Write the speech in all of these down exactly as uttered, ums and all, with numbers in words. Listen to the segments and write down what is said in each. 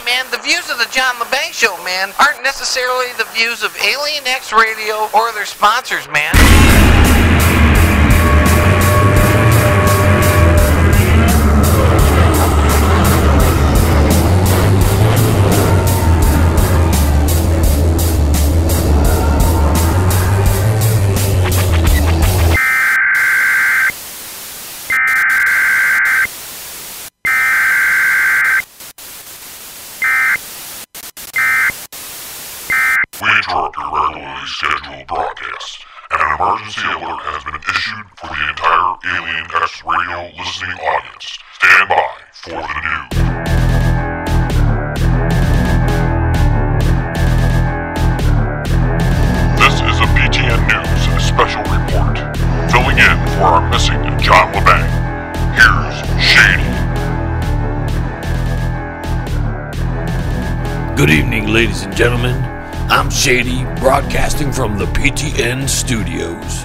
man, the views of the John LeBang Show, man, aren't necessarily the views of Alien X Radio or their sponsors, man. Scheduled broadcast, and an emergency alert has been issued for the entire Alien X Radio listening audience. Stand by for the news. This is a B T N News special report. Filling in for our missing John LeBang, here's Shady. Good evening, ladies and gentlemen. I'm Shady, broadcasting from the P T N studios.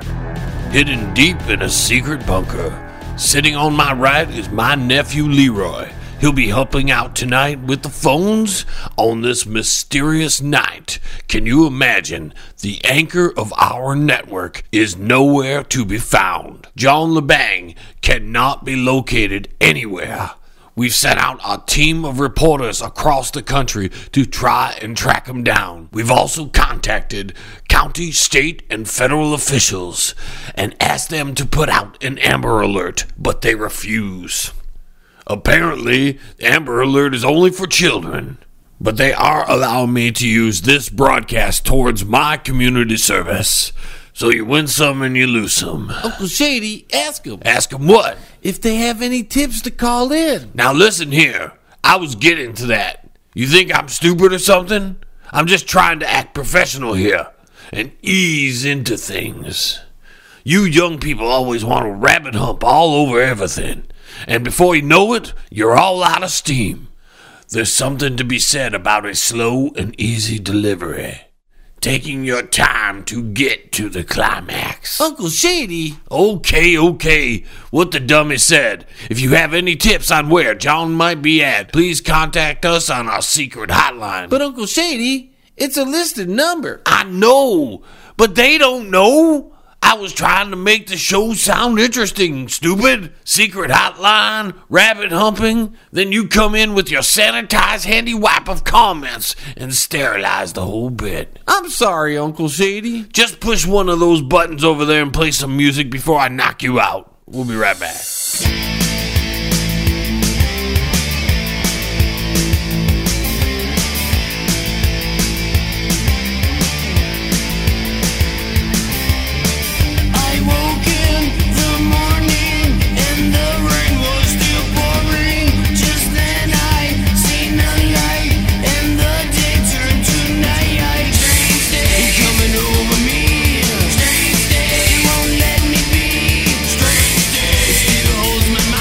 Hidden deep in a secret bunker, sitting on my right is my nephew Leroy. He'll be helping out tonight with the phones on this mysterious night. Can you imagine? The anchor of our network is nowhere to be found. John LeBang cannot be located anywhere. We've sent out a team of reporters across the country to try and track him down. We've also contacted county, state, and federal officials and asked them to put out an Amber Alert, but they refuse. Apparently, the Amber Alert is only for children, but they are allowing me to use this broadcast towards my community service. So you win some and you lose some. Uncle Shady, ask them. Ask them what? If they have any tips to call in. Now listen here. I was getting to that. You think I'm stupid or something? I'm just trying to act professional here and ease into things. You young people always want to rabbit hump all over everything. And before you know it, you're all out of steam. There's something to be said about a slow and easy delivery. Taking your time to get to the climax. Uncle Shady. Okay, okay. What the dummy said. If you have any tips on where John might be at, please contact us on our secret hotline. But Uncle Shady, it's a listed number. I know, but they don't know. I was trying to make the show sound interesting, stupid. Secret hotline, rabbit humping. Then you come in with your sanitized handy wipe of comments and sterilize the whole bit. I'm sorry, Uncle Shady. Just push one of those buttons over there and play some music before I knock you out. We'll be right back. Holds my mind.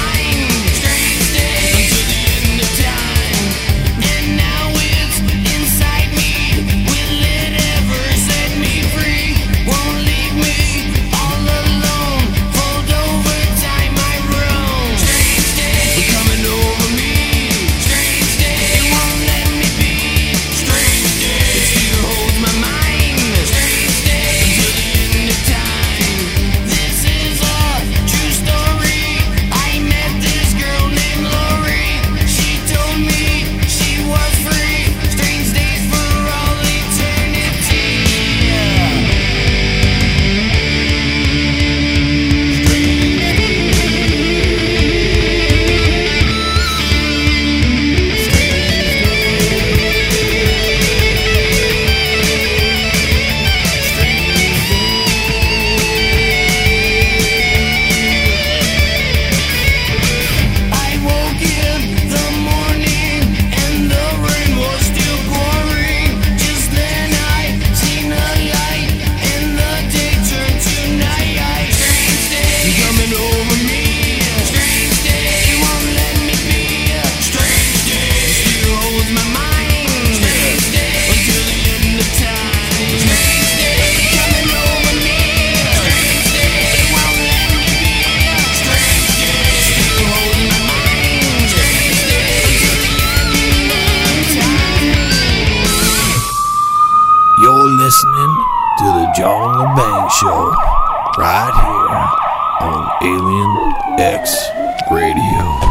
John LeBang Show, right here on Alien X Radio.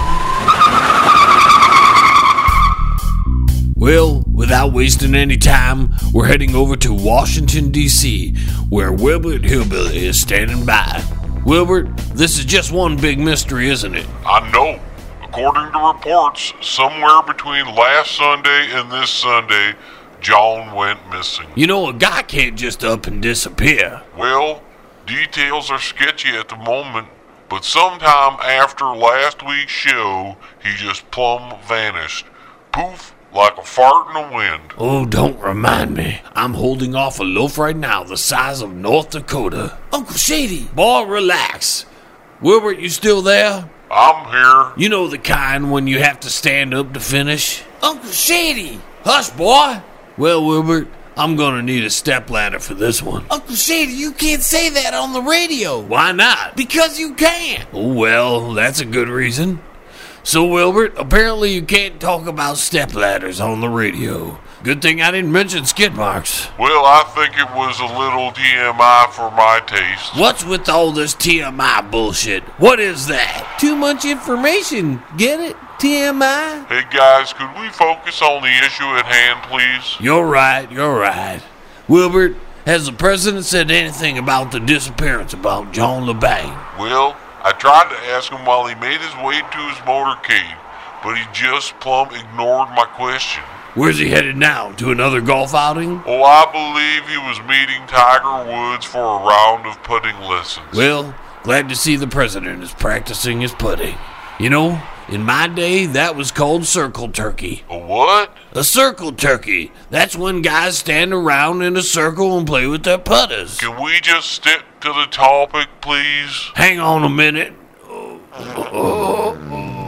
Well, without wasting any time, we're heading over to Washington, D C, where Wilbert Hillbilly is standing by. Wilbert, this is just one big mystery, isn't it? I know. According to reports, somewhere between last Sunday and this Sunday, John went missing. You know, a guy can't just up and disappear. Well, details are sketchy at the moment, but sometime after last week's show, he just plumb vanished. Poof, like a fart in the wind. Oh, don't remind me. I'm holding off a loaf right now the size of North Dakota. Uncle Shady. Boy, relax. Wilbert, you still there? I'm here. You know the kind when you have to stand up to finish? Uncle Shady. Hush, boy. Well, Wilbert, I'm gonna need a stepladder for this one. Uncle Shady, you can't say that on the radio. Why not? Because you can't. Oh, well, that's a good reason. So, Wilbert, apparently you can't talk about stepladders on the radio. Good thing I didn't mention skid marks. Well, I think it was a little T M I for my taste. What's with all this T M I bullshit? What is that? Too much information. Get it? T M I? Hey guys, could we focus on the issue at hand, please? You're right, you're right. Wilbert, has the president said anything about the disappearance about John LeBang? Well, I tried to ask him while he made his way to his motorcade, but he just plumb ignored my question. Where's he headed now? To another golf outing? Oh, I believe he was meeting Tiger Woods for a round of putting lessons. Well, glad to see the president is practicing his putting. You know, in my day, that was called circle turkey. A what? A circle turkey. That's when guys stand around in a circle and play with their putters. Can we just stick to the topic, please? Hang on a minute. Oh, oh,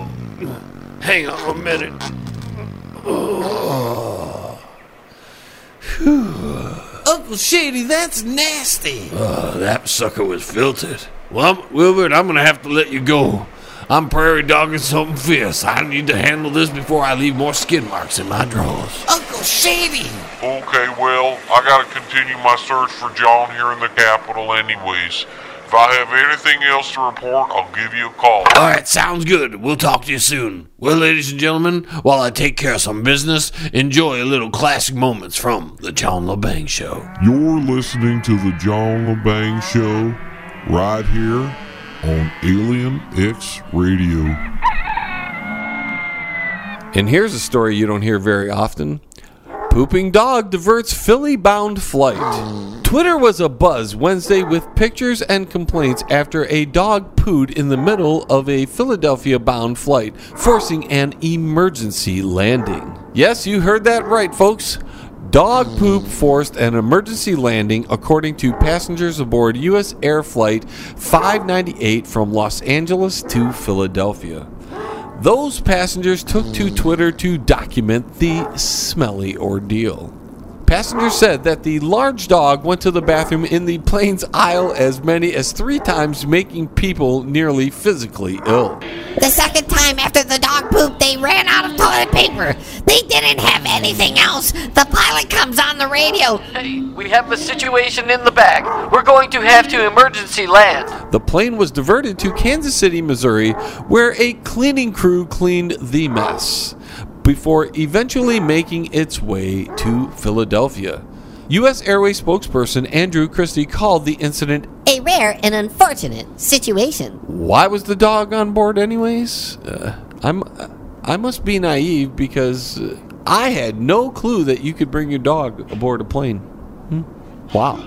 oh. Hang on a minute. Oh. Uncle Shady, that's nasty. Oh, that sucker was filtered. Well, I'm, Wilbert, I'm going to have to let you go. I'm prairie dogging something fierce. I need to handle this before I leave more skid marks in my drawers. Uncle Shady! Okay, well, I gotta continue my search for John here in the Capitol anyways. If I have anything else to report, I'll give you a call. All right, sounds good. We'll talk to you soon. Well, ladies and gentlemen, while I take care of some business, enjoy a little classic moments from The John LeBang Show. You're listening to The John LeBang Show right here on Alien X Radio. And here's a story you don't hear very often. Pooping dog diverts Philly-bound flight. Twitter was abuzz Wednesday with pictures and complaints after a dog pooed in the middle of a Philadelphia-bound flight, forcing an emergency landing. Yes, you heard that right, folks. Dog poop forced an emergency landing, according to passengers aboard U S Air Flight five ninety-eight from Los Angeles to Philadelphia. Those passengers took to Twitter to document the smelly ordeal. Passengers said that the large dog went to the bathroom in the plane's aisle as many as three times, making people nearly physically ill. The second time after the dog pooped, they ran out of toilet paper. They didn't have anything else. The pilot comes on the radio. Hey, we have a situation in the back. We're going to have to emergency land. The plane was diverted to Kansas City, Missouri, where a cleaning crew cleaned the mess, before eventually making its way to Philadelphia. U S Airways spokesperson Andrew Christie called the incident a rare and unfortunate situation. Why was the dog on board anyways? Uh, I'm, I must be naive because uh, I had no clue that you could bring your dog aboard a plane. Hmm? Wow.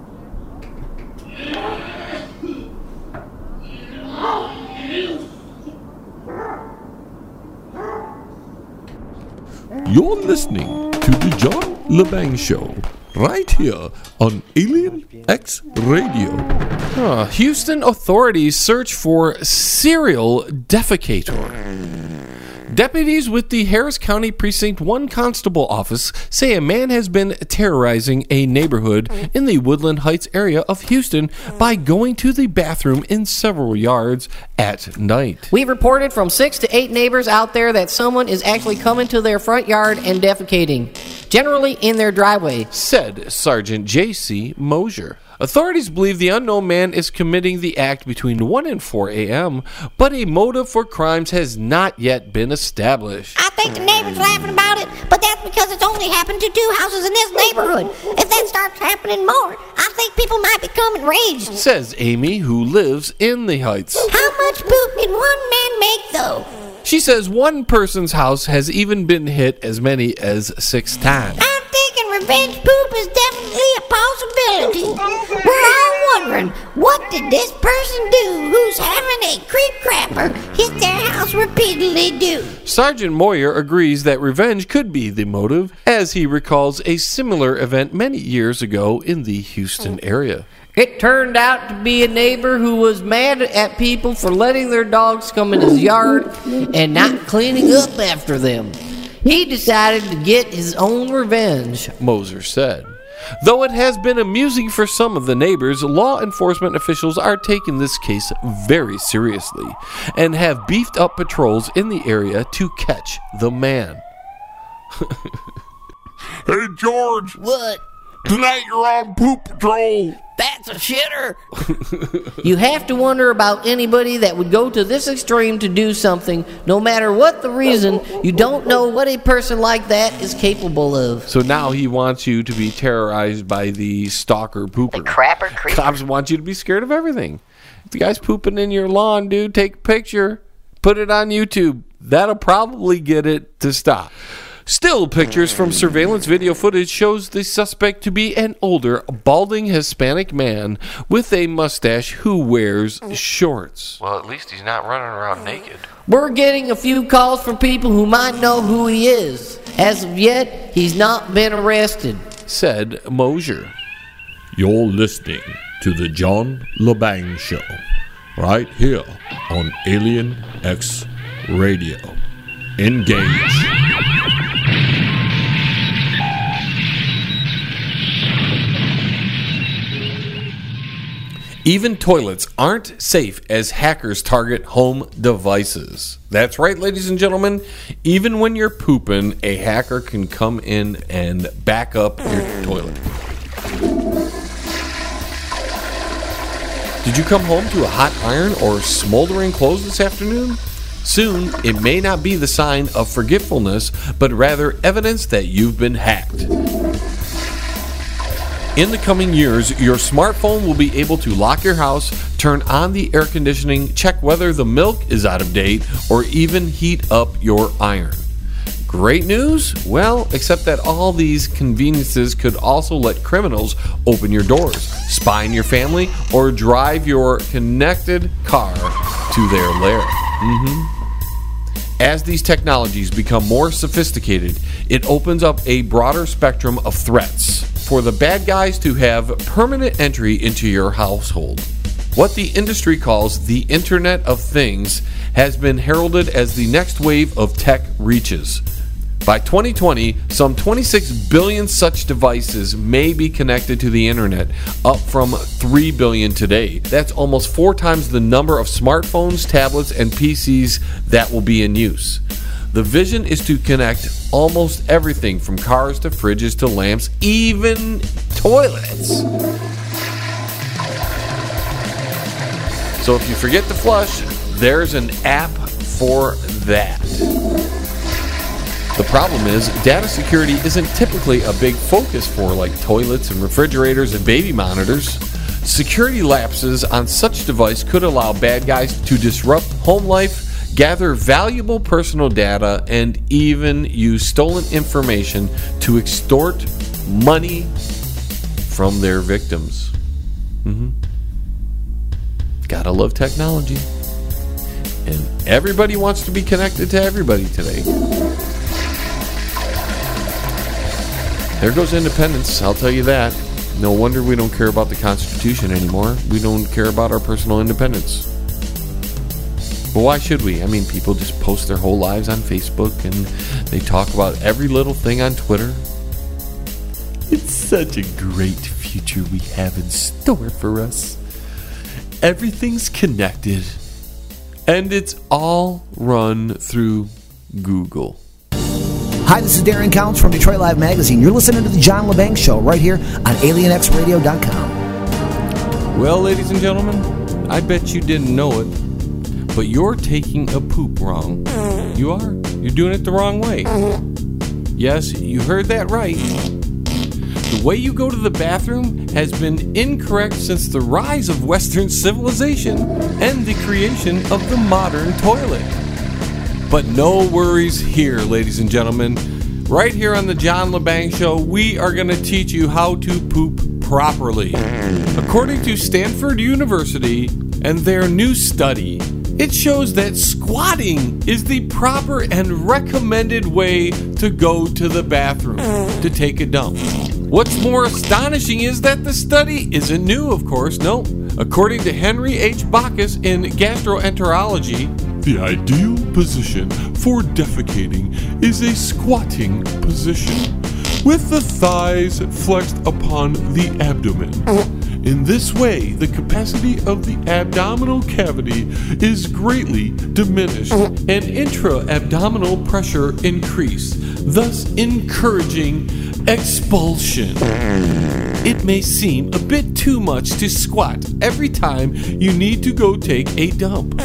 You're listening to the John LeBang Show, right here on Alien X Radio. Uh, Houston authorities search for serial defecator. Deputies with the Harris County Precinct one Constable Office say a man has been terrorizing a neighborhood in the Woodland Heights area of Houston by going to the bathroom in several yards at night. We've reported from six to eight neighbors out there that someone is actually coming to their front yard and defecating. generally in their driveway, said Sergeant J C Mosier. Authorities believe the unknown man is committing the act between one and four a.m., but a motive for crimes has not yet been established. I think the neighbor's laughing about it, but that's because it's only happened to two houses in this neighborhood. If that starts happening more, I think people might become enraged, says Amy, who lives in the Heights. How much poop can one man make, though? She says one person's house has even been hit as many as six times. I'm thinking revenge poop is definitely a possibility. We're all wondering, what did this person do who's having a creep crapper hit their house repeatedly do? Sergeant Moyer agrees that revenge could be the motive, as he recalls a similar event many years ago in the Houston area. it turned out to be a neighbor who was mad at people for letting their dogs come in his yard and not cleaning up after them. He decided to get his own revenge, Moser said. Though it has been amusing for some of the neighbors, law enforcement officials are taking this case very seriously and have beefed up patrols in the area to catch the man. Hey, George. What? Tonight you're on poop patrol. That's a shitter. You have to wonder about anybody that would go to this extreme to do something, no matter what the reason. You don't know what a person like that is capable of. So now he wants you to be terrorized by the stalker pooper. The crapper creeper. Cops want you to be scared of everything. If the guy's pooping in your lawn, dude, take a picture, put it on YouTube. That'll probably get it to stop. Still, pictures from surveillance video footage shows the suspect to be an older, balding Hispanic man with a mustache who wears shorts. Well, at least he's not running around naked. We're getting a few calls from people who might know who he is. As of yet, he's not been arrested, said Mosier. You're listening to the John LeBang Show, right here on Alien X Radio. Engage. Even toilets aren't safe as hackers target home devices. That's right, ladies and gentlemen. Even when you're pooping, a hacker can come in and back up your toilet. Did you come home to a hot iron or smoldering clothes this afternoon? Soon, it may not be the sign of forgetfulness, but rather evidence that you've been hacked. In the coming years, your smartphone will be able to lock your house, turn on the air conditioning, check whether the milk is out of date, or even heat up your iron. Great news? Well, except that all these conveniences could also let criminals open your doors, spy on your family, or drive your connected car to their lair. Mm-hmm. As these technologies become more sophisticated, it opens up a broader spectrum of threats for the bad guys to have permanent entry into your household. What the industry calls the Internet of Things has been heralded as the next wave of tech reaches. By twenty twenty, some twenty-six billion such devices may be connected to the internet, up from three billion today. That's almost four times the number of smartphones, tablets, and P Cs that will be in use. The vision is to connect almost everything from cars to fridges to lamps, even toilets. So if you forget to flush, there's an app for that. The problem is, data security isn't typically a big focus for like toilets and refrigerators and baby monitors. Security lapses on such device could allow bad guys to disrupt home life, gather valuable personal data, and even use stolen information to extort money from their victims. Mm-hmm. Gotta love technology. And everybody wants to be connected to everybody today. There goes independence, I'll tell you that. No wonder we don't care about the Constitution anymore. We don't care about our personal independence. But why should we? I mean, people just post their whole lives on Facebook and they talk about every little thing on Twitter. It's such a great future we have in store for us. Everything's connected, and it's all run through Google. Hi, this is Darren Counts from Detroit Live Magazine. You're listening to The John LeBang Show right here on alien x radio dot com. Well, ladies and gentlemen, I bet you didn't know it, but you're taking a poop wrong. You are. You're doing it the wrong way. Yes, you heard that right. The way you go to the bathroom has been incorrect since the rise of Western civilization and the creation of the modern toilet. But no worries here, ladies and gentlemen. Right here on the John LeBang Show, we are going to teach you how to poop properly. According to Stanford University and their new study, it shows that squatting is the proper and recommended way to go to the bathroom to take a dump. What's more astonishing is that the study isn't new, of course. No. According to Henry H. Bacchus in Gastroenterology, the ideal position for defecating is a squatting position, with the thighs flexed upon the abdomen. In this way, the capacity of the abdominal cavity is greatly diminished and intra-abdominal pressure increased, thus encouraging expulsion. It may seem a bit too much to squat every time you need to go take a dump.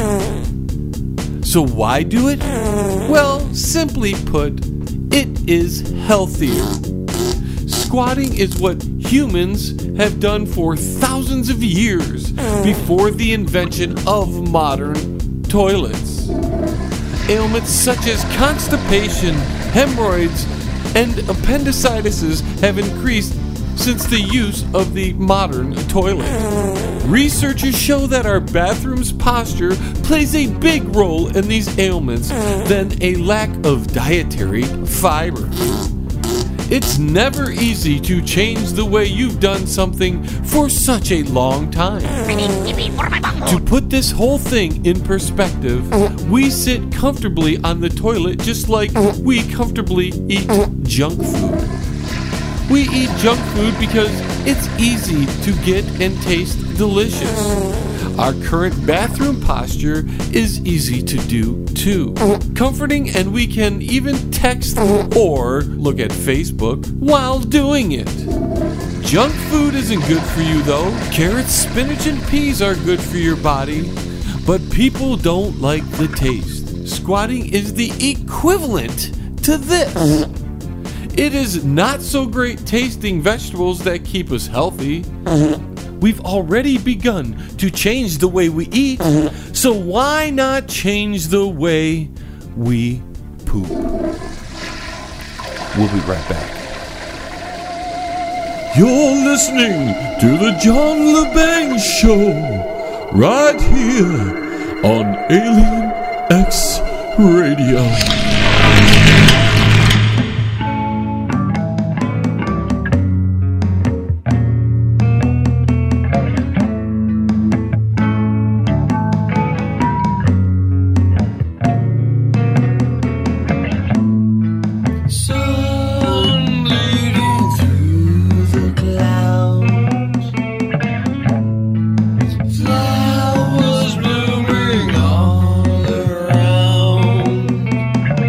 So why do it? Well, simply put, it is healthier. Squatting is what humans have done for thousands of years before the invention of modern toilets. Ailments such as constipation, hemorrhoids, and appendicitis have increased since the use of the modern toilet. Researchers show that our bathroom's posture plays a big role in these ailments than a lack of dietary fiber. It's never easy to change the way you've done something for such a long time. To put this whole thing in perspective, we sit comfortably on the toilet just like we comfortably eat junk food. We eat junk food because it's easy to get and taste delicious. Our current bathroom posture is easy to do too. Comforting, and we can even text or look at Facebook while doing it. Junk food isn't good for you though. Carrots, spinach, and peas are good for your body, but people don't like the taste. Squatting is the equivalent to this. It is not so great tasting vegetables that keep us healthy. We've already begun to change the way we eat, so why not change the way we poop? We'll be right back. You're listening to the John LeBang Show, right here on Alien X Radio. Flowers blooming all around.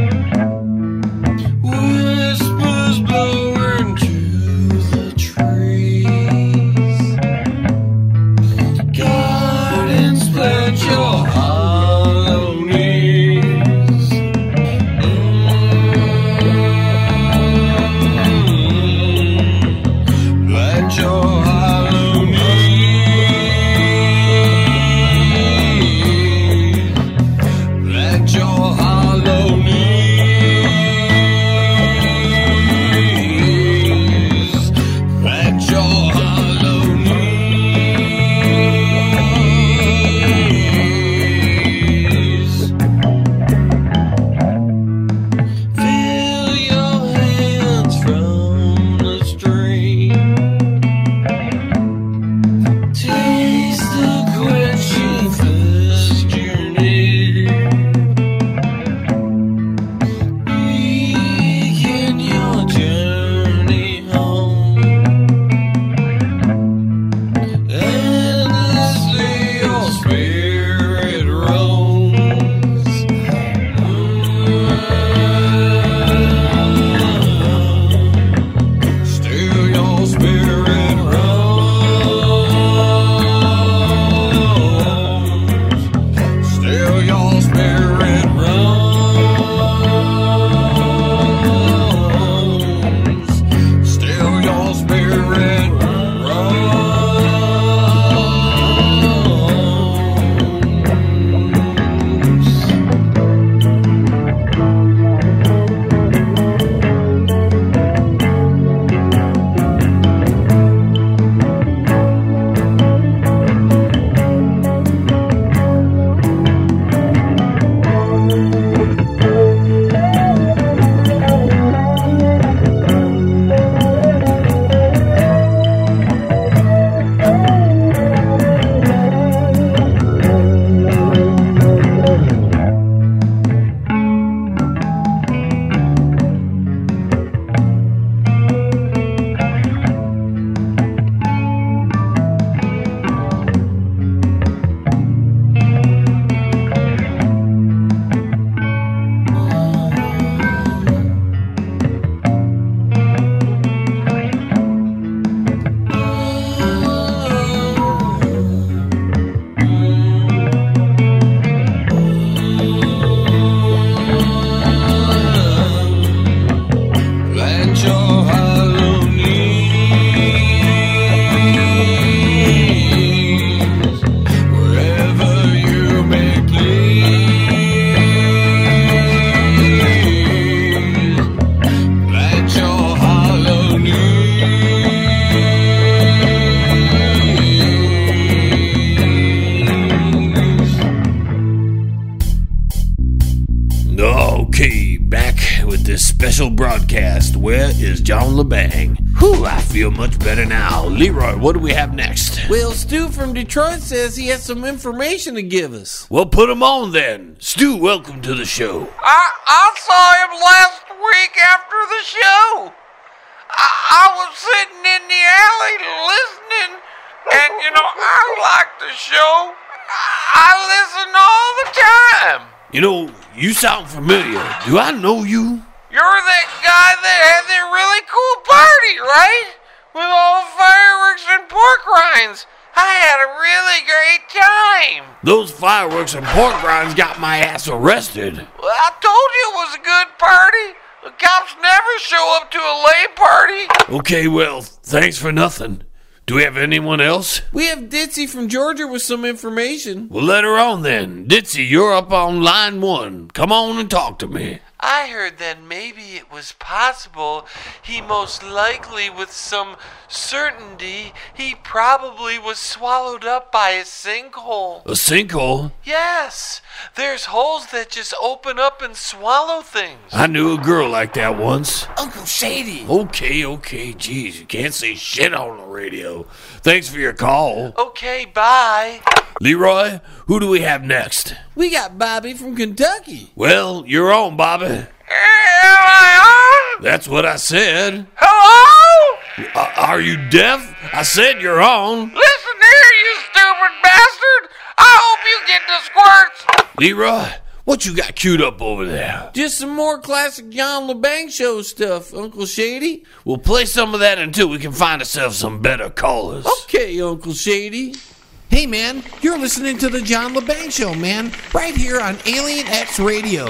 special broadcast. Where is John LeBang? Whew, I feel much better now. Leroy, what do we have next? Well, Stu from Detroit says he has some information to give us. Well, put him on then. Stu, welcome to the show. I, I saw him last week after the show. I, I was sitting in the alley listening, and, you know, I like the show. I listen all the time. You know, you sound familiar. Do I know you? You're that guy that had that really cool party, right? With all the fireworks and pork rinds. I had a really great time. Those fireworks and pork rinds got my ass arrested. Well, I told you it was a good party. The cops never show up to a lay party. Okay, well, thanks for nothing. Do we have anyone else? We have Ditzy from Georgia with some information. Well, let her on then. Ditzy, you're up on line one. Come on and talk to me. I heard that maybe it was possible he most likely, with some certainty, he probably was swallowed up by a sinkhole. A sinkhole? Yes, there's holes that just open up and swallow things. I knew a girl like that once. Uncle Shady. Okay, okay, geez, you can't say shit on the radio. Thanks for your call. Okay, bye. Leroy, who do we have next? We got Bobby from Kentucky. Well, you're on, Bobby. Here I am. That's what I said. Hello? Uh, are you deaf? I said you're on. Listen here, you stupid bastard. I hope you get the squirts. Leroy, what you got queued up over there? Just some more classic John LeBang Show stuff, Uncle Shady. We'll play some of that until we can find ourselves some better callers. Okay, Uncle Shady. Hey, man, you're listening to the John LeBang Show, man, right here on Alien X Radio.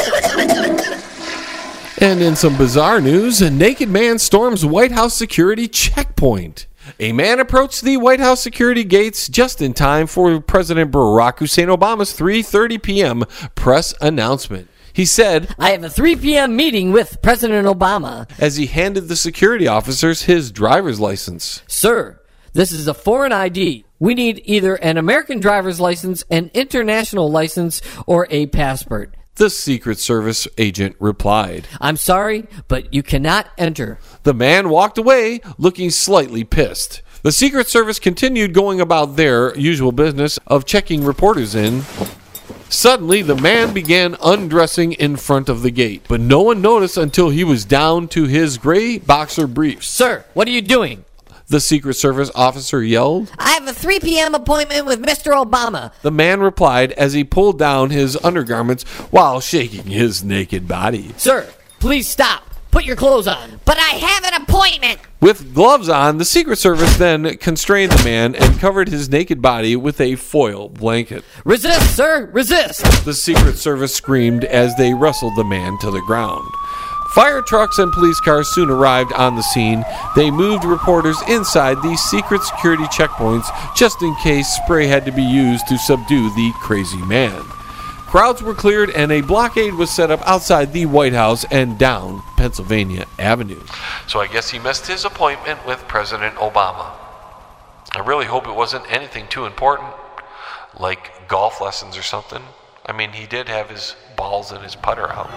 And in some bizarre news, a naked man storms White House security checkpoint. A man approached the White House security gates just in time for President Barack Hussein Obama's three thirty p.m. press announcement. He said, I have a three p.m. meeting with President Obama. As he handed the security officers his driver's license. Sir, this is a foreign I D. We need either an American driver's license, an international license, or a passport. The Secret Service agent replied, I'm sorry, but you cannot enter. The man walked away, looking slightly pissed. The Secret Service continued going about their usual business of checking reporters in. Suddenly, the man began undressing in front of the gate, but no one noticed until he was down to his gray boxer briefs. Sir, what are you doing? The Secret Service officer yelled. I have a three p.m. appointment with Mister Obama. The man replied as he pulled down his undergarments while shaking his naked body. Sir, please stop. Put your clothes on. But I have an appointment. With gloves on, the Secret Service then constrained the man and covered his naked body with a foil blanket. Resist, sir, resist. The Secret Service screamed as they wrestled the man to the ground. Fire trucks and police cars soon arrived on the scene. They moved reporters inside these secret security checkpoints just in case spray had to be used to subdue the crazy man. Crowds were cleared and a blockade was set up outside the White House and down Pennsylvania Avenue. So I guess he missed his appointment with President Obama. I really hope it wasn't anything too important, like golf lessons or something. I mean, he did have his balls and his putter out.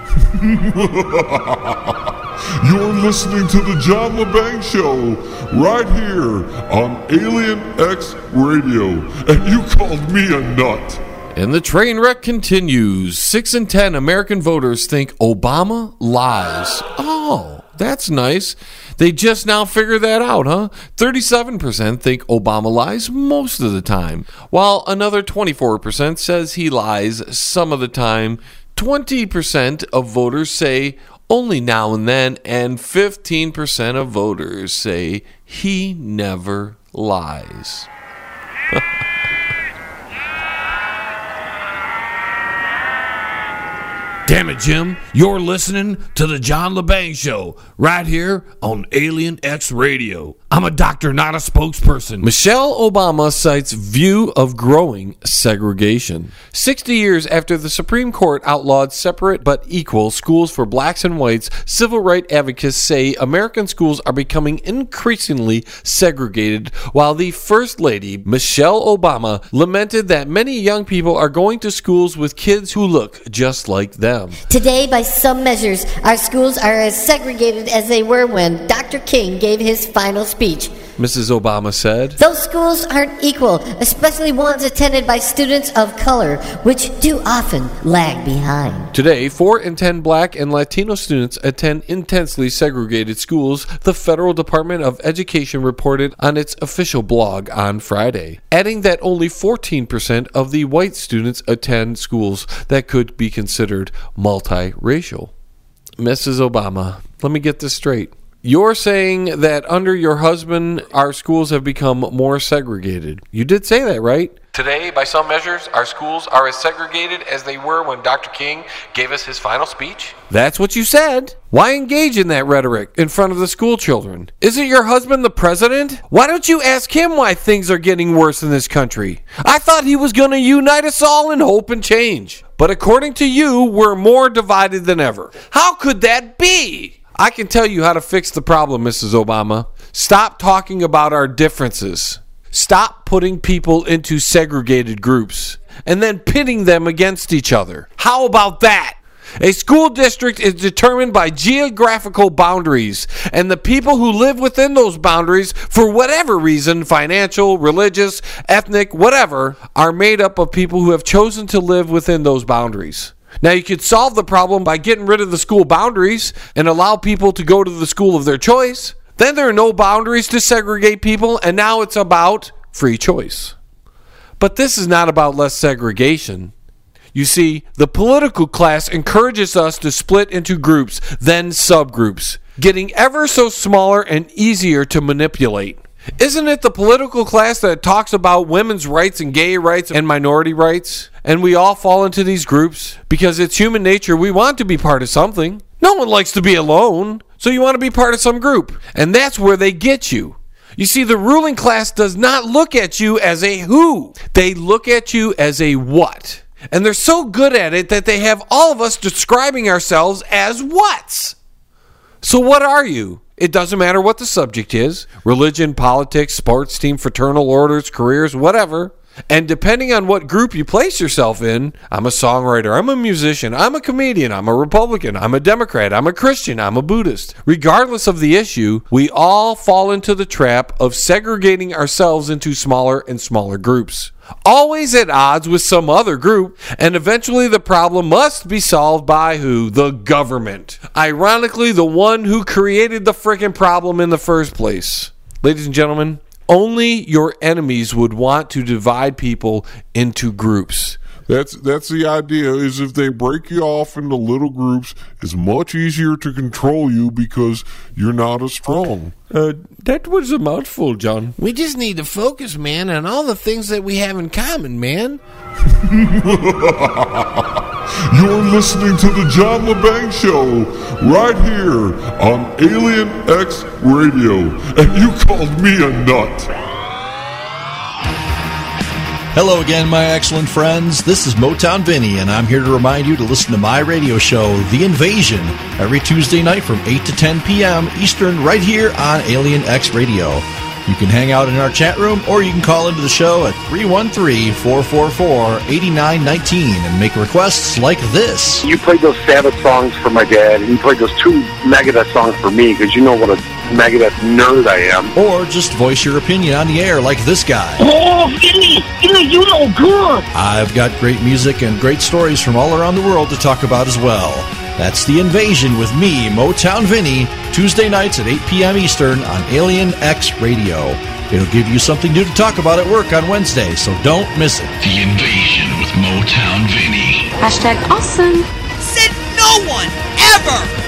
You're listening to the John LeBang Show right here on Alien X Radio, and you called me a nut. And the train wreck continues. Six in ten American voters think Obama lies. Oh, that's nice. They just now figured that out, huh? thirty-seven percent think Obama lies most of the time, while another twenty-four percent says he lies some of the time. twenty percent of voters say only now and then, and fifteen percent of voters say he never lies. Damn it, Jim. You're listening to the John LeBang Show right here on Alien X Radio. I'm a doctor, not a spokesperson. Michelle Obama cites view of growing segregation. sixty years after the Supreme Court outlawed separate but equal schools for blacks and whites, civil rights advocates say American schools are becoming increasingly segregated, while the First Lady, Michelle Obama, lamented that many young people are going to schools with kids who look just like them. Today, by some measures, our schools are as segregated as they were when Doctor King gave his final speech. Speech. Missus Obama said, "Those schools aren't equal, especially ones attended by students of color, which too often lag behind." Today, four in ten black and Latino students attend intensely segregated schools, the Federal Department of Education reported on its official blog on Friday, adding that only fourteen percent of the white students attend schools that could be considered multiracial. Missus Obama, let me get this straight. You're saying that under your husband, our schools have become more segregated. You did say that, right? Today, by some measures, our schools are as segregated as they were when Doctor King gave us his final speech? That's what you said. Why engage in that rhetoric in front of the school children? Isn't your husband the president? Why don't you ask him why things are getting worse in this country? I thought he was going to unite us all in hope and change. But according to you, we're more divided than ever. How could that be? I can tell you how to fix the problem, Missus Obama. Stop talking about our differences. Stop putting people into segregated groups and then pitting them against each other. How about that? A school district is determined by geographical boundaries, and the people who live within those boundaries, for whatever reason, financial, religious, ethnic, whatever, are made up of people who have chosen to live within those boundaries. Now, you could solve the problem by getting rid of the school boundaries and allow people to go to the school of their choice. Then there are no boundaries to segregate people, and now it's about free choice. But this is not about less segregation. You see, the political class encourages us to split into groups, then subgroups, getting ever so smaller and easier to manipulate. Isn't it the political class that talks about women's rights and gay rights and minority rights? And we all fall into these groups because it's human nature. We want to be part of something. No one likes to be alone, so you want to be part of some group. And that's where they get you. You see, the ruling class does not look at you as a who. They look at you as a what. And they're so good at it that they have all of us describing ourselves as whats. So what are you? It doesn't matter what the subject is. Religion, politics, sports team, fraternal orders, careers, whatever. And depending on what group you place yourself in, I'm a songwriter, I'm a musician, I'm a comedian, I'm a Republican, I'm a Democrat, I'm a Christian, I'm a Buddhist. Regardless of the issue, we all fall into the trap of segregating ourselves into smaller and smaller groups. Always at odds with some other group, and eventually the problem must be solved by who? The government. Ironically, the one who created the frickin' problem in the first place. Ladies and gentlemen, only your enemies would want to divide people into groups. That's that's the idea, is if they break you off into little groups, it's much easier to control you because you're not as strong. Uh, that was a mouthful, John. We just need to focus, man, on all the things that we have in common, man. You're listening to the John LeBang Show right here on Alien X Radio, and you called me a nut. Hello again, my excellent friends. This is Motown Vinny, and I'm here to remind you to listen to my radio show, The Invasion, every Tuesday night from eight to ten p.m. Eastern, right here on Alien X Radio. You can hang out in our chat room, or you can call into the show at three one three, four four four, eight nine one nine and make requests like this. You played those Sabbath songs for my dad, and you played those two Megadeth songs for me, because you know what a Megadeth nerd I am. Or just voice your opinion on the air like this guy. Oh, Vinny, Vinny, you know good. I've got great music and great stories from all around the world to talk about as well. That's The Invasion with me, Motown Vinny, Tuesday nights at eight p.m. Eastern on Alien X Radio. It'll give you something new to talk about at work on Wednesday, so don't miss it. The Invasion with Motown Vinny. Hashtag awesome. Said no one ever.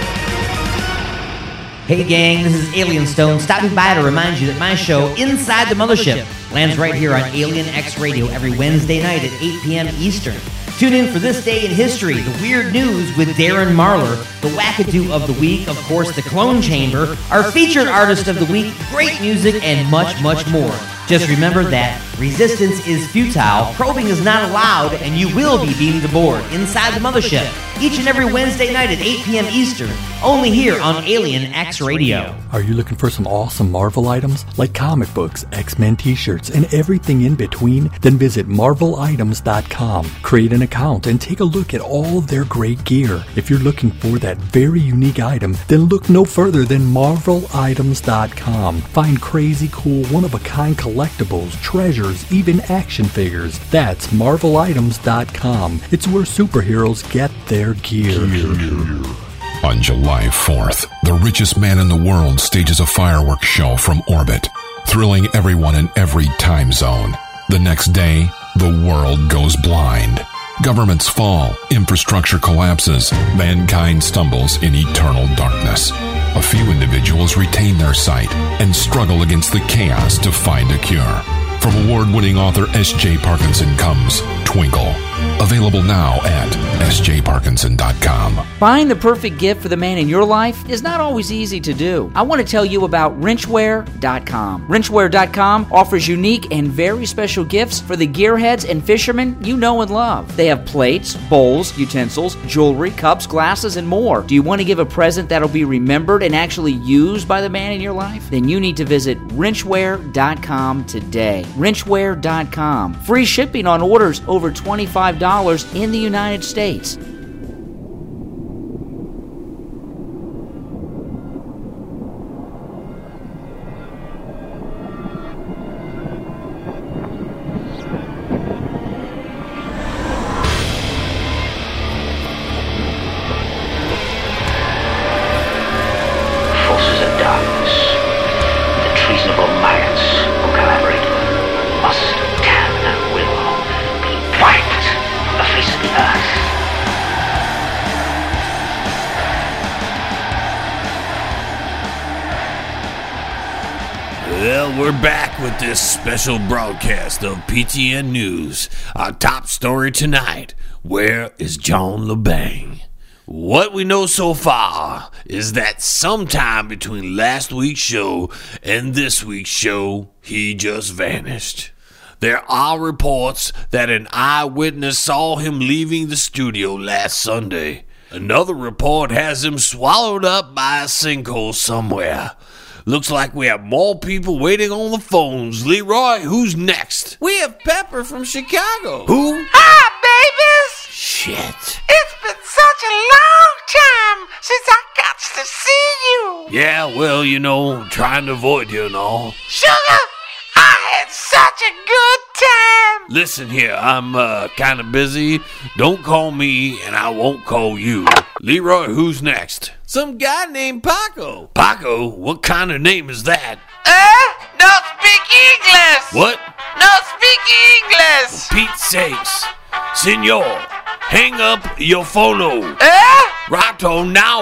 Hey gang, this is Alien Stone, stopping by to remind you that my show, Inside the Mothership, lands right here on Alien X Radio every Wednesday night at eight p.m. Eastern. Tune in for This Day in History, the weird news with Darren Marlar, the wackadoo of the week, of course, the Clone Chamber, our featured artist of the week, great music, and much, much more. Just remember that resistance is futile, probing is not allowed, and you will be beamed aboard inside the mothership each and every Wednesday night at eight p.m. Eastern, only here on Alien X Radio. Are you looking for some awesome Marvel items like comic books, X-Men t-shirts, and everything in between? Then visit marvel items dot com. Create an account and take a look at all their great gear. If you're looking for that very unique item, then look no further than marvel items dot com. Find crazy cool, one-of-a-kind collectibles, treasures, even action figures. That's marvel items dot com. It's where superheroes get their gear. On July fourth, the richest man in the world stages a fireworks show from orbit, thrilling everyone in every time zone. The next day, the world goes blind. Governments fall, infrastructure collapses, mankind stumbles in eternal darkness. A few individuals retain their sight and struggle against the chaos to find a cure. From award-winning author S J Parkinson comes Twinkle. Available now at s j parkinson dot com. Find the perfect gift for the man in your life is not always easy to do. I want to tell you about wrenchware dot com. wrenchware dot com offers unique and very special gifts for the gearheads and fishermen you know and love. They have plates, bowls, utensils, jewelry, cups, glasses, and more. Do you want to give a present that'll be remembered and actually used by the man in your life? Then you need to visit wrenchware dot com today. wrenchware dot com. Free shipping on orders over twenty-five dollars in the United States. Forces of darkness, the treasonable minds who collaborate must, can, and will be wiped from the face of the earth. Well, we're back with this special broadcast of P T N News. Our top story tonight, where is John LeBang? What we know so far is that sometime between last week's show and this week's show, he just vanished. There are reports that an eyewitness saw him leaving the studio last Sunday. Another report has him swallowed up by a sinkhole somewhere. Looks like we have more people waiting on the phones. Leroy, who's next? We have Pepper from Chicago. Who? Hi, babies! Shit. It's been such a long time since I got to see you. Yeah, well, you know, trying to avoid you and all. Sugar, I had such a good time. Listen here, I'm uh, kind of busy. Don't call me, and I won't call you. Leroy, who's next? Some guy named Paco. Paco? What kind of name is that? Uh, no speak English. What? No speak English. For Pete's sakes. Senor, hang up your phono. Uh? Rato now.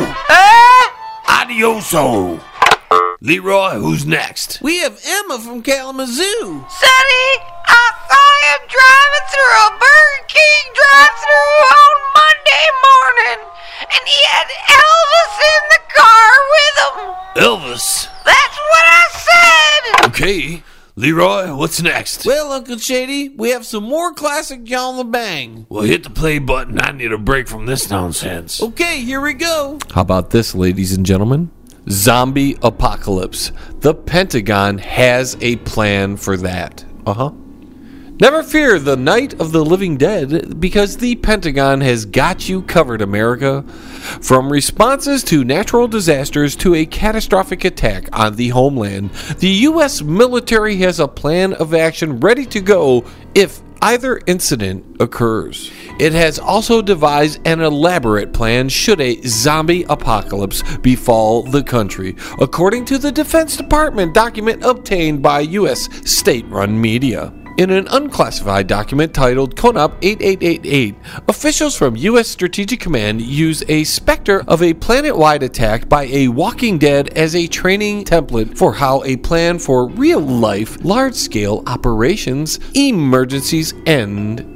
Uh? Adioso. Leroy, who's next? We have Emma from Kalamazoo. Sonny, I saw him driving through a Burger King drive-thru on Monday morning, and he had Elvis in the car with him. Elvis? That's what I said. Okay. Leroy, what's next? Well, Uncle Shady, we have some more classic John LeBang. Well, hit the play button. I need a break from this nonsense. Okay, here we go. How about this, ladies and gentlemen? Zombie apocalypse. The Pentagon has a plan for that. Uh-huh. Never fear the Night of the Living Dead, because the Pentagon has got you covered, America. From responses to natural disasters to a catastrophic attack on the homeland, the U S military has a plan of action ready to go if either incident occurs. It has also devised an elaborate plan should a zombie apocalypse befall the country, according to the Defense Department document obtained by U S state-run media. In an unclassified document titled CONOP eighty-eight eighty-eight, officials from U S Strategic Command use a specter of a planet-wide attack by a Walking Dead as a training template for how a plan for real-life, large-scale operations, emergencies, and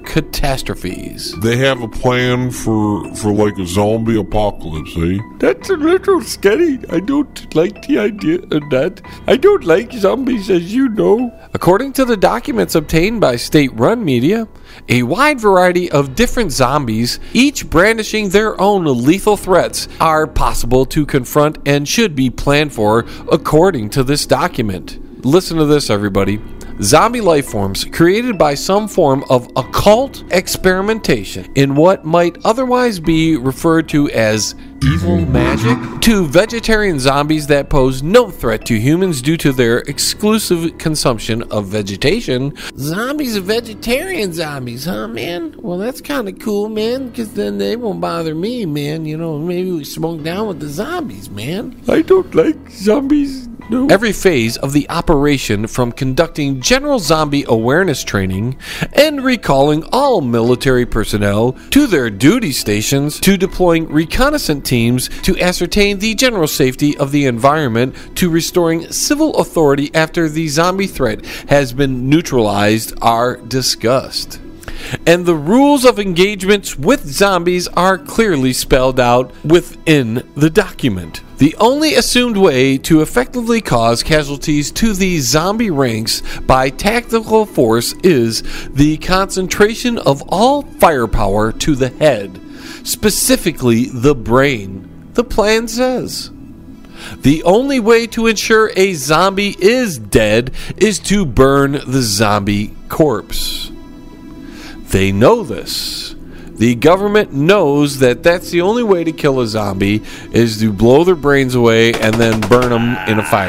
catastrophes. They have a plan for for like a zombie apocalypse, eh? That's a little scary. I don't like the idea of that. I don't like zombies, as you know. According to the documents obtained by state-run media, a wide variety of different zombies, each brandishing their own lethal threats, are possible to confront and should be planned for, according to this document. Listen to this, everybody. Zombie life forms created by some form of occult experimentation in what might otherwise be referred to as evil magic, to vegetarian zombies that pose no threat to humans due to their exclusive consumption of vegetation. Zombies are vegetarian zombies, huh, man? Well, that's kind of cool, man, because then they won't bother me, man. You know, maybe we smoke down with the zombies, man. I don't like zombies. No. Every phase of the operation, from conducting general zombie awareness training and recalling all military personnel to their duty stations, to deploying reconnaissance teams to ascertain the general safety of the environment, to restoring civil authority after the zombie threat has been neutralized, are discussed. And the rules of engagements with zombies are clearly spelled out within the document. The only assumed way to effectively cause casualties to the zombie ranks by tactical force is the concentration of all firepower to the head, specifically the brain, the plan says. The only way to ensure a zombie is dead is to burn the zombie corpse. They know this. The government knows that that's the only way to kill a zombie is to blow their brains away and then burn them in a fire.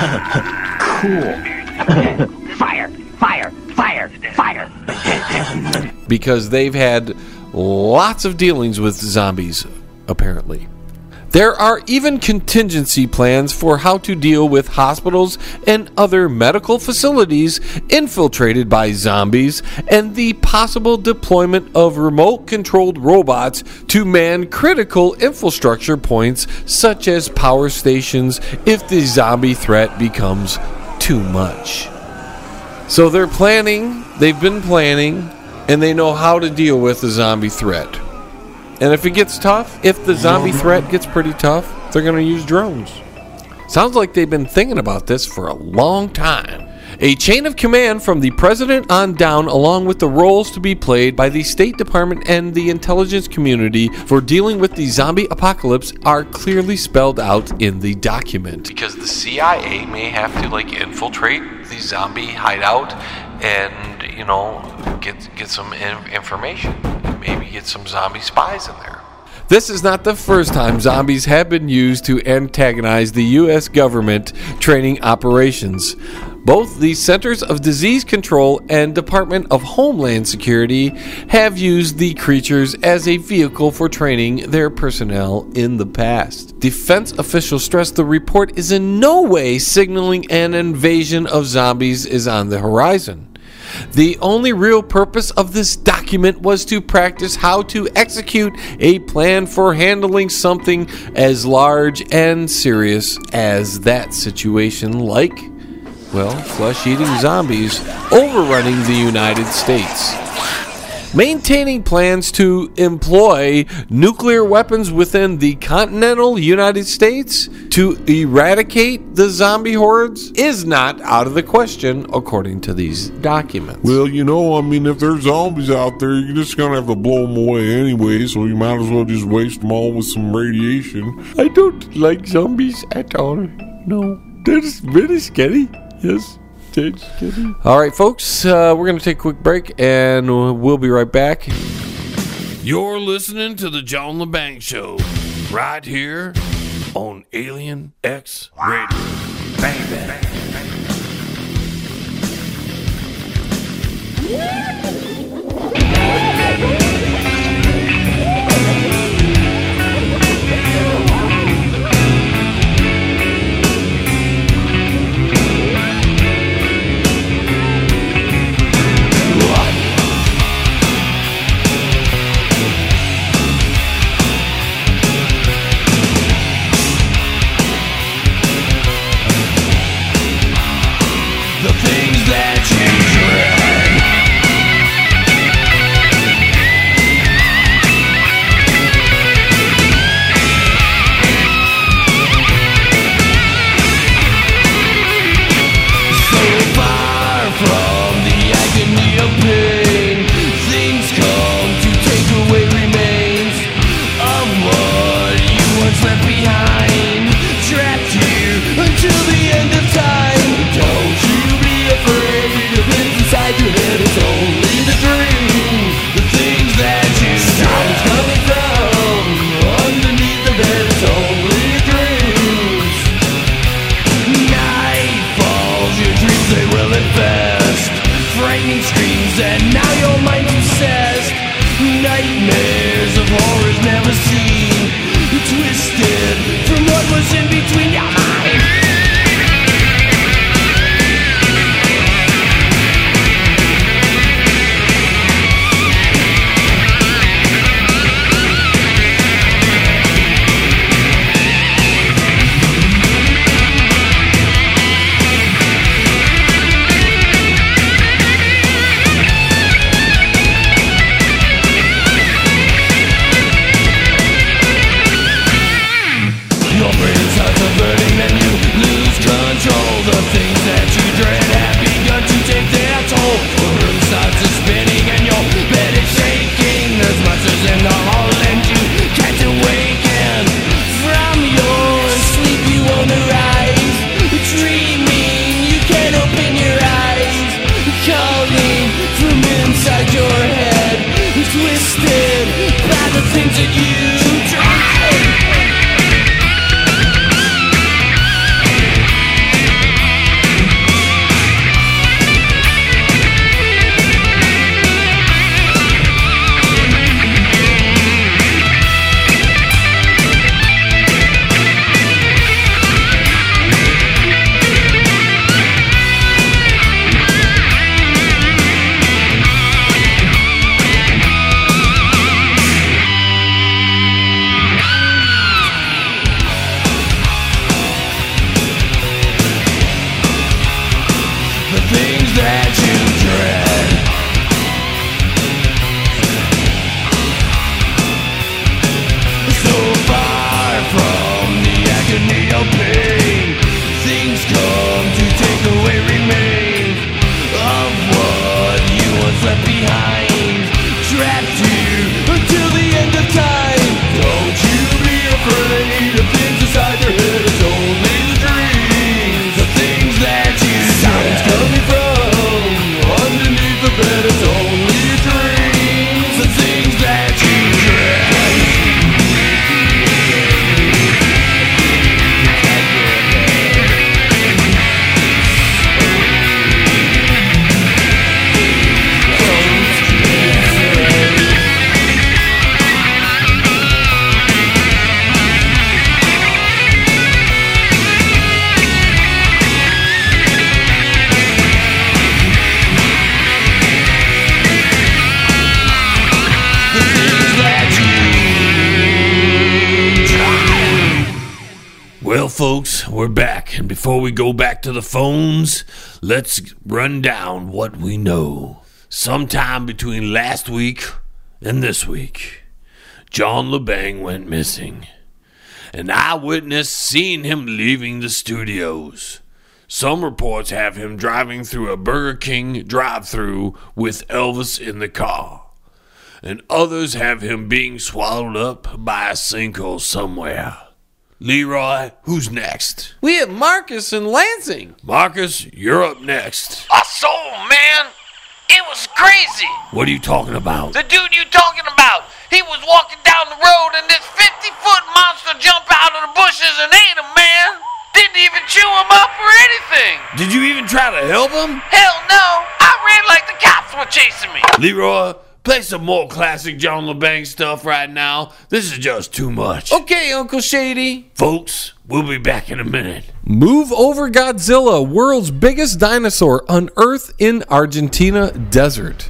Cool. Fire, fire, fire, fire. Because they've had lots of dealings with zombies, apparently. There are even contingency plans for how to deal with hospitals and other medical facilities infiltrated by zombies, and the possible deployment of remote-controlled robots to man critical infrastructure points such as power stations if the zombie threat becomes too much. So they're planning, they've been planning, and they know how to deal with the zombie threat. And if it gets tough, if the zombie threat gets pretty tough, they're going to use drones. Sounds like they've been thinking about this for a long time. A chain of command from the president on down, along with the roles to be played by the State Department and the intelligence community for dealing with the zombie apocalypse, are clearly spelled out in the document. Because the C I A may have to like infiltrate the zombie hideout and, you know, get get some in- information. Maybe get some zombie spies in there. This is not the first time zombies have been used to antagonize the U S government training operations. Both the Centers of Disease Control and Department of Homeland Security have used the creatures as a vehicle for training their personnel in the past. Defense officials stress the report is in no way signaling an invasion of zombies is on the horizon. The only real purpose of this document was to practice how to execute a plan for handling something as large and serious as that situation, like, well, flesh-eating zombies overrunning the United States. Maintaining plans to employ nuclear weapons within the continental United States to eradicate the zombie hordes is not out of the question, according to these documents. Well, you know, I mean, if there's zombies out there, you're just going to have to blow them away anyway, so you might as well just waste them all with some radiation. I don't like zombies at all. No, that's very scary. Yes. All right, folks, uh, we're going to take a quick break, and we'll be right back. You're listening to the John LeBanc Show, right here on Alien X Radio. Bang, bang, bang, things that you try. Well, folks, we're back, and before we go back to the phones, let's run down what we know. Sometime between last week and this week, John LeBang went missing. An eyewitness seen him leaving the studios. Some reports have him driving through a Burger King drive-thru with Elvis in the car. And others have him being swallowed up by a sinkhole somewhere. Leroy, who's next? We have Marcus in Lansing. Marcus, you're up next. I saw him, man. It was crazy. What are you talking about? The dude you talking about. He was walking down the road and this fifty-foot monster jumped out of the bushes and ate him, man. Didn't even chew him up or anything. Did you even try to help him? Hell no. I ran like the cops were chasing me. Leroy, play some more classic John LeBang stuff right now. This is just too much. Okay, Uncle Shady. Folks, we'll be back in a minute. Move over Godzilla, world's biggest dinosaur, unearthed in Argentina desert.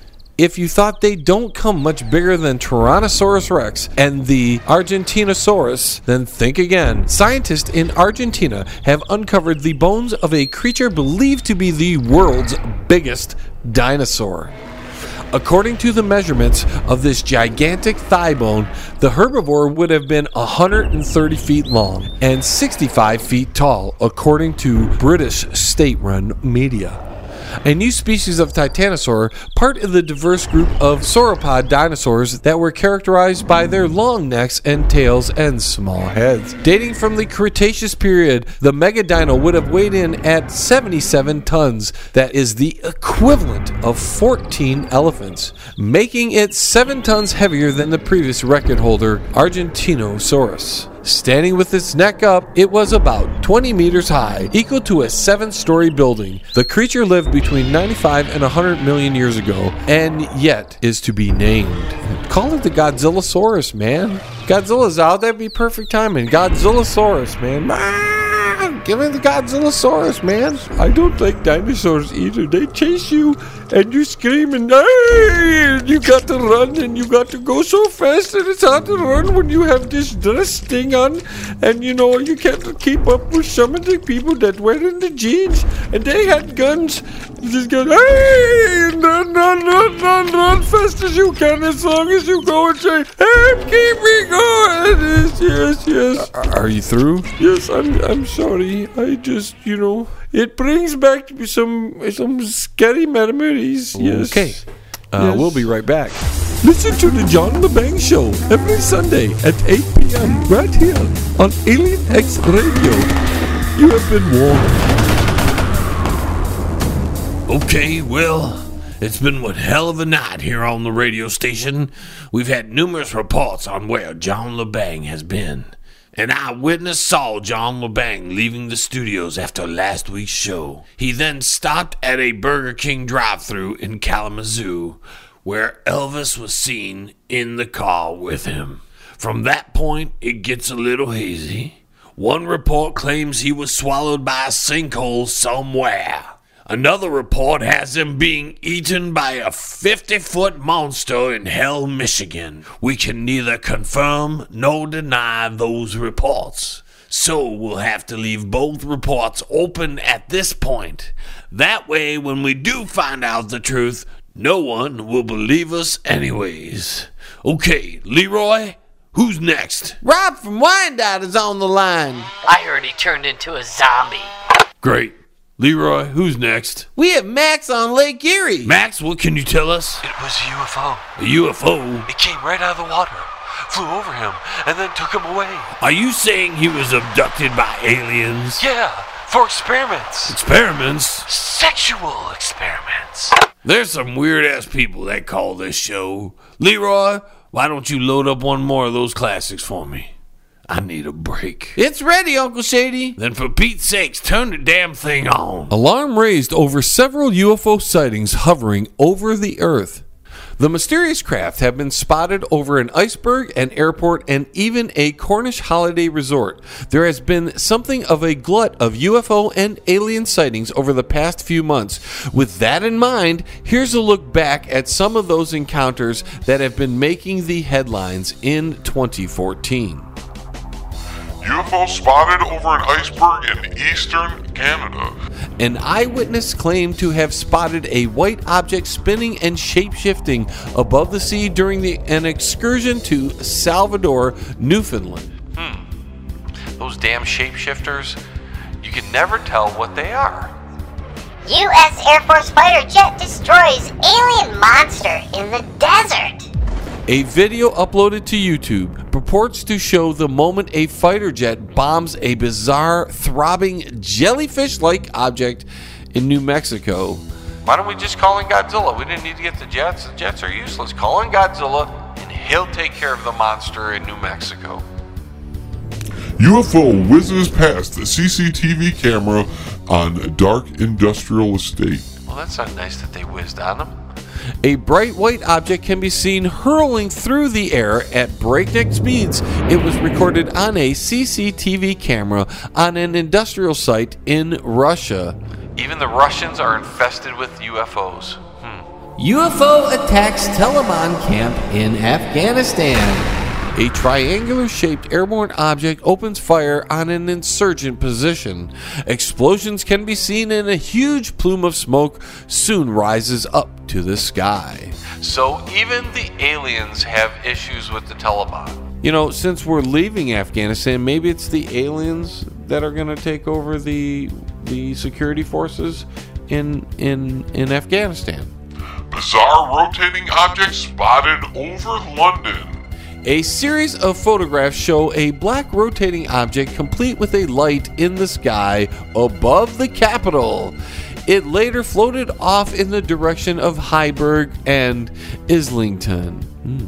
If you thought they don't come much bigger than Tyrannosaurus Rex and the Argentinosaurus, then think again. Scientists in Argentina have uncovered the bones of a creature believed to be the world's biggest dinosaur. According to the measurements of this gigantic thigh bone, the herbivore would have been one hundred thirty feet long and sixty-five feet tall, according to British state-run media. A new species of titanosaur, part of the diverse group of sauropod dinosaurs that were characterized by their long necks and tails and small heads. Dating from the Cretaceous period, the megadino would have weighed in at seventy-seven tons. That is the equivalent of fourteen elephants, making it seven tons heavier than the previous record holder, Argentinosaurus. Standing with its neck up, it was about twenty meters high, equal to a seven-story building. The creature lived between ninety-five and one hundred million years ago, and yet is to be named. Call it the Godzillasaurus, man. Godzilla's out, that'd be perfect timing. Godzillasaurus, man. Ah, give me the Godzillasaurus, man. I don't like dinosaurs either. They chase you, and you scream, and hey, you got to run, and you got to go so fast, and it's hard to run when you have this dress thing on, and you know, you can't keep up with some of the people that wearing the jeans, and they had guns. You just go, hey, run, run, run, run, run, fast as you can, as long as you go, and say, hey, keep me going. Yes, yes, yes. Are you through? Yes, I'm, I'm sorry. I just, you know, it brings back some, some scary memories. Yes. Okay. Uh, yes. We'll be right back. Listen to the John LeBang Show every Sunday at eight p.m. right here on Alien X Radio. You have been warned. Okay, well, It's been one hell of a night here on the radio station. We've had numerous reports on where John LeBang has been. An eyewitness saw John LeBang leaving the studios after last week's show. He then stopped at a Burger King drive-thru in Kalamazoo, where Elvis was seen in the car with him. From that point, it gets a little hazy. One report claims he was swallowed by a sinkhole somewhere. Another report has him being eaten by a fifty-foot monster in Hell, Michigan. We can neither confirm nor deny those reports. So we'll have to leave both reports open at this point. That way, when we do find out the truth, no one will believe us anyways. Okay, Leroy, who's next? Rob from Wyandotte is on the line. I heard he turned into a zombie. Great. Leroy, who's next? We have Max on Lake Erie. Max, what can you tell us? It was a U F O. A U F O? It came right out of the water, flew over him, and then took him away. Are you saying he was abducted by aliens? Yeah, for experiments. Experiments? Sexual experiments. There's some weird-ass people that call this show. Leroy, why don't you load up one more of those classics for me? I need a break. It's ready, Uncle Shady. Then for Pete's sakes, turn the damn thing on. Alarm raised over several U F O sightings hovering over the Earth. The mysterious craft have been spotted over an iceberg, an airport, and even a Cornish holiday resort. There has been something of a glut of U F O and alien sightings over the past few months. With that in mind, here's a look back at some of those encounters that have been making the headlines in twenty fourteen. U F O spotted over an iceberg in eastern Canada. An eyewitness claimed to have spotted a white object spinning and shape-shifting above the sea during the, an excursion to Salvador, Newfoundland. Hmm. Those damn shapeshifters, you can never tell what they are. U S Air Force fighter jet destroys alien monster in the desert. A video uploaded to YouTube purports to show the moment a fighter jet bombs a bizarre, throbbing, jellyfish-like object in New Mexico. Why don't we just call in Godzilla? We didn't need to get the jets. The jets are useless. Call in Godzilla, and he'll take care of the monster in New Mexico. U F O whizzes past the C C T V camera on a dark industrial estate. Well, that's not nice that they whizzed on them. A bright white object can be seen hurling through the air at breakneck speeds. It was recorded on a C C T V camera on an industrial site in Russia. Even the Russians are infested with U F Os. Hmm. U F O attacks Taliban camp in Afghanistan. A triangular-shaped airborne object opens fire on an insurgent position. Explosions can be seen and a huge plume of smoke soon rises up to the sky. So even the aliens have issues with the Taliban. You know, since we're leaving Afghanistan, maybe it's the aliens that are going to take over the the security forces in in in Afghanistan. Bizarre rotating object spotted over London. A series of photographs show a black rotating object complete with a light in the sky above the capital. It later floated off in the direction of Heiberg and Islington. Hmm.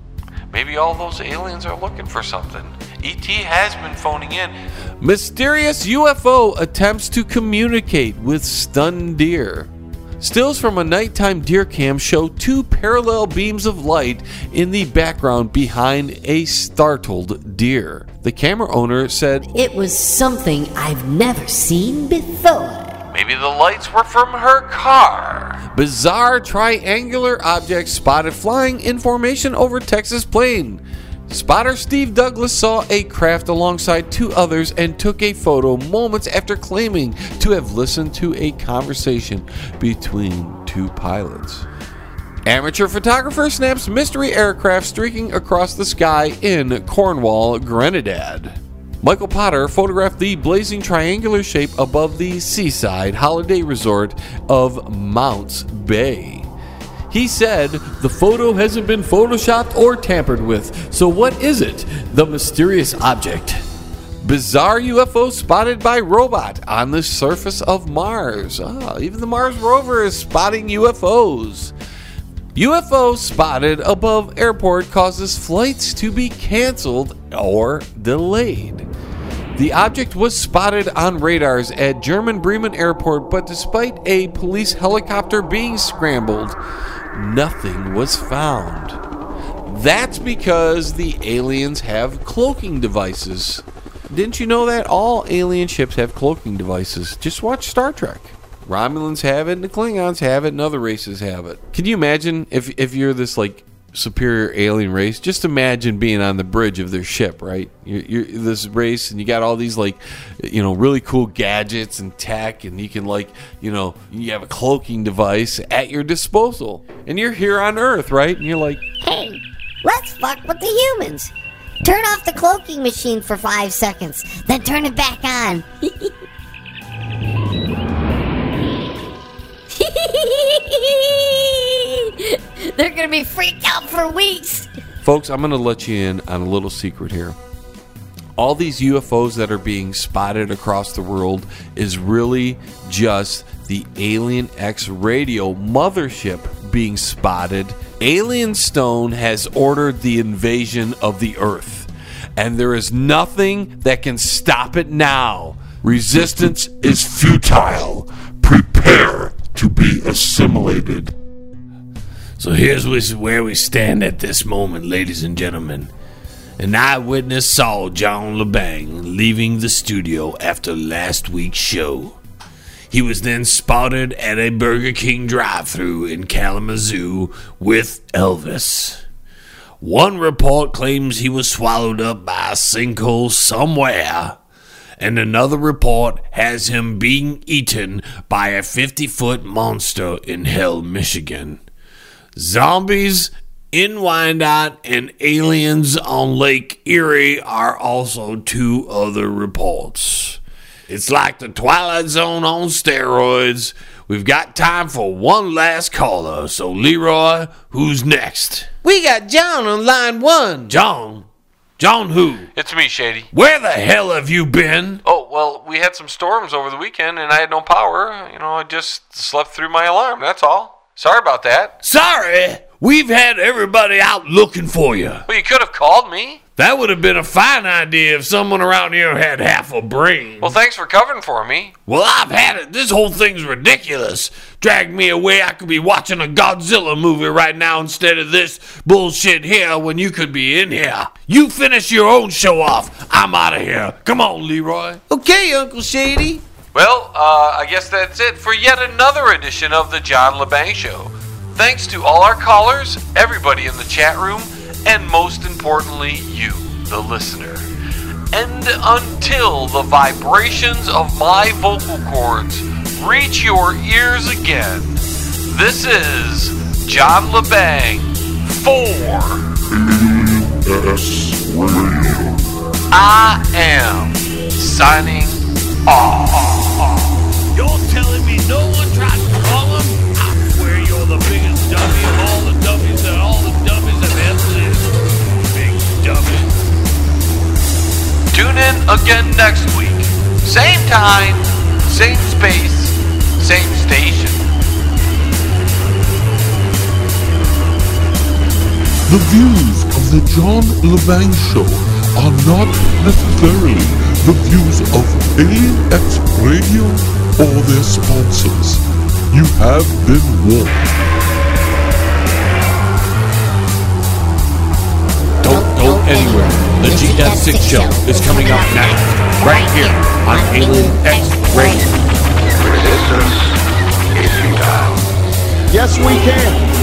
Maybe all those aliens are looking for something. E T has been phoning in. Mysterious U F O attempts to communicate with stunned deer. Stills from a nighttime deer cam show two parallel beams of light in the background behind a startled deer. The camera owner said, "It was something I've never seen before." Maybe the lights were from her car. Bizarre triangular object spotted flying in formation over Texas Plain. Spotter Steve Douglas saw a craft alongside two others and took a photo moments after claiming to have listened to a conversation between two pilots. Amateur photographer snaps mystery aircraft streaking across the sky in Cornwall, Grenadad. Michael Potter photographed the blazing triangular shape above the seaside holiday resort of Mounts Bay. He said, "The photo hasn't been photoshopped or tampered with, so what is it? The mysterious object." Bizarre U F O spotted by robot on the surface of Mars. Ah, even the Mars rover is spotting U F Os. U F O spotted above airport causes flights to be canceled or delayed. The object was spotted on radars at German Bremen Airport, but despite a police helicopter being scrambled, nothing was found. That's because the aliens have cloaking devices. Didn't you know that? All alien ships have cloaking devices. Just watch Star Trek. Romulans have it, and the Klingons have it, and other races have it. Can you imagine if if you're this like superior alien race? Just imagine being on the bridge of their ship, right? You're, you're this race, and you got all these like, you know, really cool gadgets and tech, and you can like, you know, you have a cloaking device at your disposal, and you're here on Earth, right? And you're like, hey, let's fuck with the humans. Turn off the cloaking machine for five seconds, then turn it back on. They're gonna be freaked out for weeks. folks, I'm gonna let you in on a little secret here. All these U F Os that are being spotted across the world is really just the Alien X Radio mothership being spotted. Alien Stone has ordered the invasion of the Earth, and there is nothing that can stop it now. Resistance is futile. Prepare to be assimilated. So here's where we stand at this moment, ladies and gentlemen. An eyewitness saw John LeBang leaving the studio after last week's show. He was then spotted at a Burger King drive-thru in Kalamazoo with Elvis. One report claims he was swallowed up by a sinkhole somewhere, and another report has him being eaten by a fifty-foot monster in Hell, Michigan. Zombies in Wyandotte and aliens on Lake Erie are also two other reports. It's like the Twilight Zone on steroids. We've got time for one last caller. So, Leroy, who's next? We got John on line one. John? John who? It's me, Shady. Where the hell have you been? Oh, well, we had some storms over the weekend, and I had no power. You know, I just slept through my alarm, that's all. Sorry about that. Sorry? We've had everybody out looking for you. Well, you could have called me. That would have been a fine idea if someone around here had half a brain. Well, thanks for covering for me. Well, I've had it. This whole thing's ridiculous. Drag me away. I could be watching a Godzilla movie right now instead of this bullshit here when you could be in here. You finish your own show off. I'm out of here. Come on, Leroy. Okay, Uncle Shady. Well, uh, I guess that's it for yet another edition of the John LeBang Show. Thanks to all our callers, everybody in the chat room, and most importantly, you, the listener. And until the vibrations of my vocal cords reach your ears again, this is John LeBang for Alien X Radio. I am signing off. You're telling me no one tried to call him? I swear you're the biggest dummy of all the dummies that all the dummies have ever lived. Big dummy. Tune in again next week. Same time, same space, same station. The views of the John LeBang Show are not necessarily the views of Alien X Radio or their sponsors. You have been warned. Don't go anywhere. The G F six show is coming up next, right here on Alien X Radio. Resistance is futile. Yes, we can.